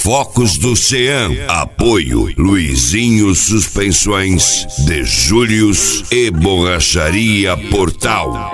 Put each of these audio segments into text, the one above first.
Focos do Cean. Apoio Luizinho Suspensões, De Július e Borracharia Portal.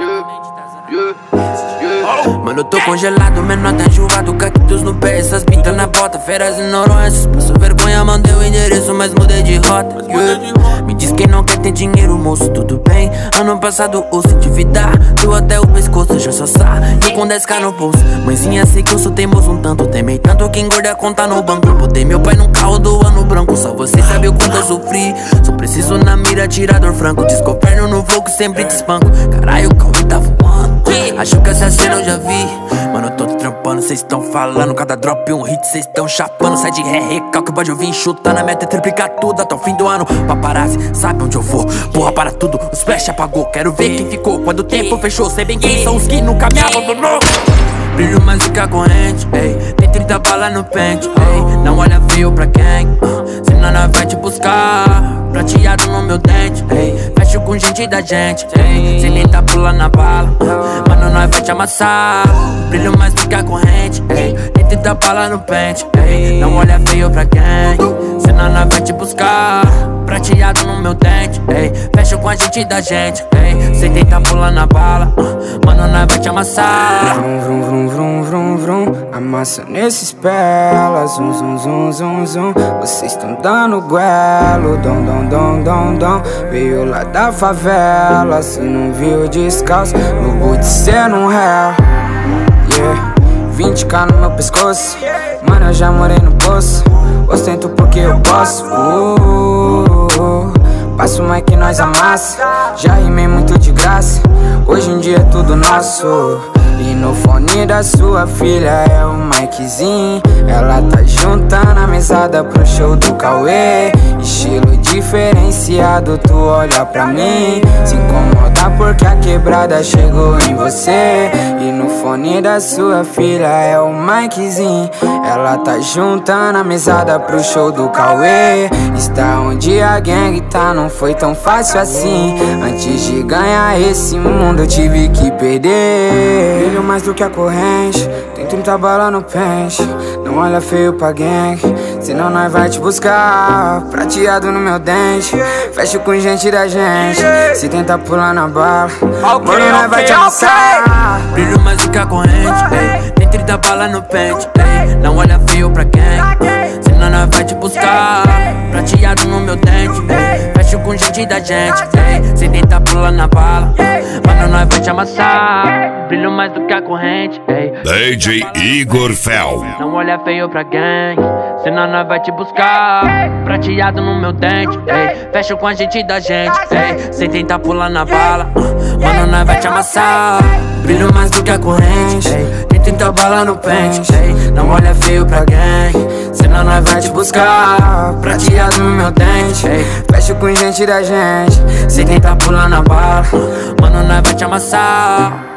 Mano, eu tô congelado, menor tá enjoado, cactus no pé, essas pintas na bota, feras e noronhas. Passo vergonha, mandei o endereço, mas mudei de rota. Me diz quem não quer ter dinheiro, moço, tudo bem? Ano passado eu senti endividar, deu até o pescoço, já só e eu com 10k no bolso. Mãezinha, sei que eu sou teimoso um tanto, temei tanto que engorda a conta no banco. Eu botei meu pai num carro do ano branco, só você sabe o quanto eu sofri. Só preciso na mira, atirador franco, desgoverno no voo que sempre te espanco. Caralho, o Cauê tá voando. Acho que essa cena eu já vi. Mano, eu tô trampando, cês tão falando. Cada drop um hit, cês tão chapando. Sai de ré, recalque, pode ouvir, chuta na meta, triplicar tudo até o fim do ano. Paparazzi, sabe onde eu vou? Porra, para tudo, os flash apagou. Quero ver quem ficou quando o tempo fechou. Sei bem quem são os que nunca me abandonou. Brilho mais do que a corrente, ei. Tem 30 balas no pente, ei. Não olha feio pra quem, senão nós vai te buscar. Prateado no meu dente, ei. Fecho com gente da gente, ei. Cê nem tá pulando na bala, mano, nós vai te amassar. Brilho mais do que a corrente, ei. Tem 30 balas no pente, ei. Não olha feio pra quem, senão nós vai te buscar. Prateado no meu dente, ei. Fecho com a gente da gente, ei. Cê tenta pular na bala, mano, nós vai te amassar. Vrum, vrum, vrum, vrum, vrum. Amassa nesses pelas. Zum, zum, zum, zum, zum. Vocês tão dando guelo. Dom, dom, dom, dom, dom. Veio lá da favela. Se não viu descalço, no boot cê não ré. Yeah, 20k no meu pescoço. Mano, eu já morei no poço. Ostento porque eu posso. Passo mais que nós amassa. Já rimei muito de graça. Hoje em dia é tudo nosso. E no fone da sua filha é o Mikezinho. Ela tá juntando a mesada pro show do Cauê. Estilo diferenciado, tu olha pra mim. Se incomoda porque a quebrada chegou em você. E no fone da sua filha é o Mikezinho. Ela tá juntando a mesada pro show do Cauê. Está onde a gangue tá, não foi tão fácil assim. Antes de ganhar esse mundo eu tive que perder. Brilho mais do que a corrente, tem 30 balas no pente. Não olha feio pra gangue, senão nós vai te buscar. Prateado no meu dente, fecho com gente da gente. Se tentar pular na bala, mano, nós vai te amassar. Brilho mais do que a corrente, ei. Tem 30 balas no pente, ei. Não olha feio pra quem, senão nós vai te buscar. Prateado no meu dente, ei. Fecho com gente da gente, ei. Se tentar pular na bala, mano, nós vai te amassar. Brilho mais do que a corrente, ei. DJ Igor Fel. Não olha feio pra quem, senão nós vai te buscar. Prateado no meu dente, ei. Fecho com a gente da gente, ei. Sem tentar pular na bala, mano, nós vai te amassar. Brilho mais do que a corrente, ei. Tem 30 balas no pente, ei. Não olha feio pra quem, senão nós vai te buscar. Prateado no meu dente, ei. Fecho com gente da gente. Sem tentar pular na bala, mano, nós vai te amassar.